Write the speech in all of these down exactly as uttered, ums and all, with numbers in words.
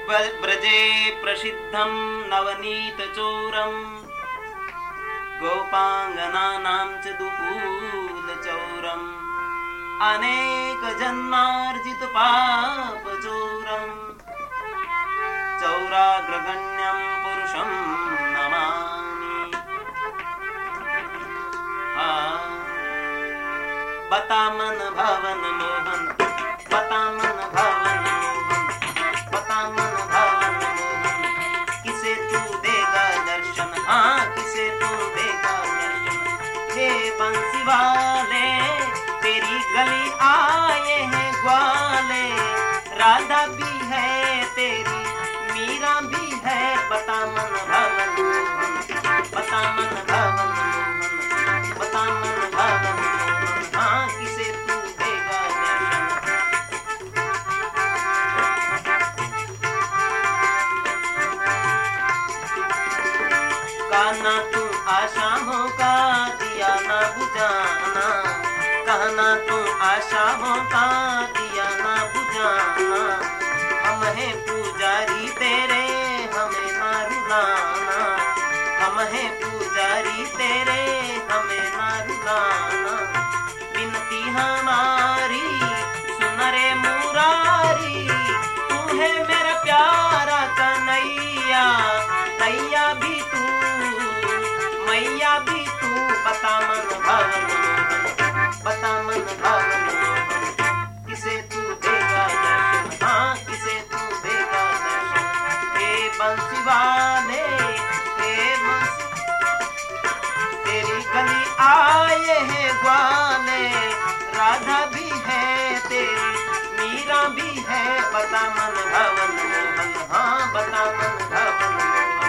ब्रजे प्रसिद्धं नवनीतचोरम् गोपाङ्गनानां च दुकूलचौरम् अनेकजन्मार्जितपापचोरम् चौराग्रगण्यं पुरुषं नमामि। हाँ बता मन भवन मोहन, बता मन भवन मोहन, बता मन भवन मोहन, किसे तू देगा दर्शन, हाँ किसे तू देगा दर्शन। हे बंसी वाले तेरी गली आए हैं ग्वाले, राधा भी है तेरी मीरा भी है, बता मन भवन मोहन, बता मन भवन मोहन, बता मन भवन मोहन, हाँ किसे तू देगा दर्शन। कहना तू आशाओं का दिया ना बुझाना, कहना तू आशाओं का दिया ना बुझाना। हम हैं पुजारी तेरे हमें ना रुलाना, हम हैं पुजारी तेरे हमें ना रुलाना। बिनती हमारी सुन रे मुरारी, तू है मेरा प्यारा कन्हैया, नैया भी तू मैया भी तू, बता मन भवन मोहन, बता मन भवन मोहन, किसे तू देगा दर्शन, हाँ किसे तू देगा दर्शन। हे बंसी वाले हे बंसी तेरी गली आए हैं ग्वाले, राधा भी है तेरी मीरा भी है, बता मन भवन मोहन, हाँ बता मन भवन मोहन।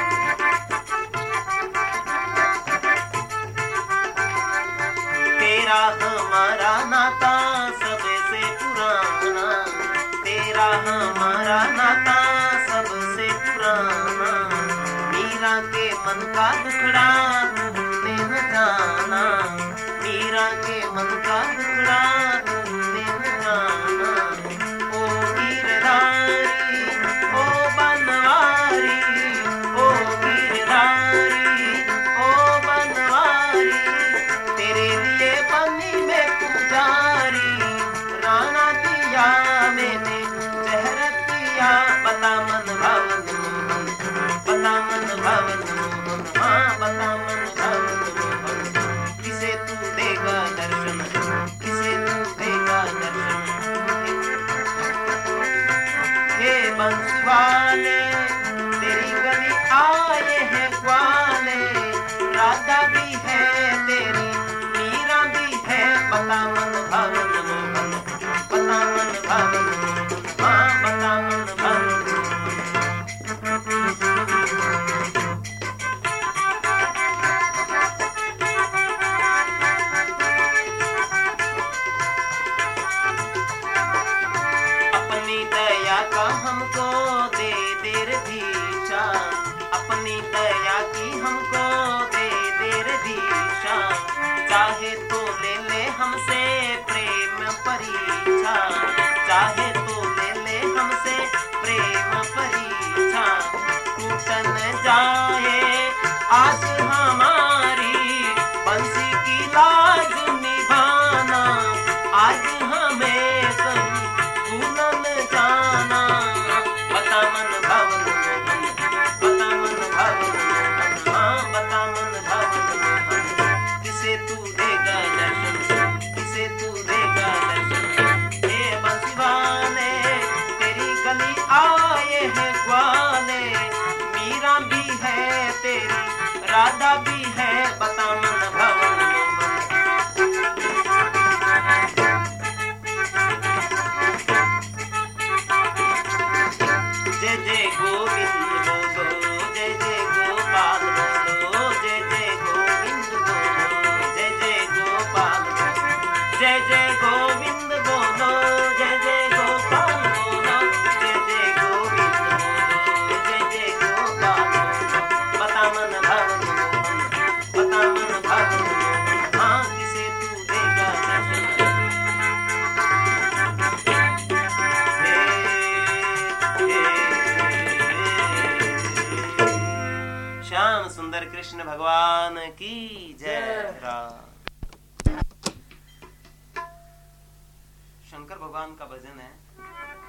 तेरा हमारा नाता सबसे पुराना, तेरा हमारा नाता सबसे पुराना। मीरा के मन का दुखड़ा तुमने न जाना, मीरा के मन का दुखड़ा तुमने न जाना। ओ गिरधारी ओ बनवारी, ओ गिरधारी ओ बनवारी, तेरे लिए बनी में पुजारी, राना दिया मैंने जहर दिया, बता मन भवन मोहन, बता मन भवन मोहन, हाँ बता मन भवन मोहन, किसे तू देगा दर्शन, किसे तू देगा दर्शन। हे बंसी वाले तेरी गली आए हैं ग्वाले, राधा भी है तेरी मीरा भी है, बता मन भवन मोहन, बता मन भवन मोहन, हाँ बता मन भवन अपनी दया का हमको दे देर दीक्षा, अपनी दया की हमको दे देर दीक्षा। चाहे तो ले ले हमसे प्रेम परीक्षा, चाहे तो ले ले हमसे प्रेम परीक्षा। टूट न जाए आस हमारी, बंसी की लाज निभाना, आज हमें कहीं भूल न जाना। बता मन भवन मोहन, बता मन भवन मोहन, हाँ बता मन भवन मोहन, किसे तू देगा दर्शन, किसे तू देगा दर्शन। हे बंसी वाले तेरी गली आए हैं ग्वाले, मीरा भी है तेरी राधा भी है, बता मन भवन मोहन। जय जय गोविंद बोलो, जय जय गोपाल बोलो, जय जय गोविंद बोलो, जय जय गोपाल बोलो, जय जय गोविंद बोलो, जय जय गोपाल बोलो, जय जय गोविंद बोलो, जय जय गोपाल बोलो, बता मन भवन मोहन, बता मन भवन मोहन, हाँ किसे तू देगा दर्शन। हे हे सुंदर कृष्ण भगवान की जय। राम। शंकर भगवान का भजन है।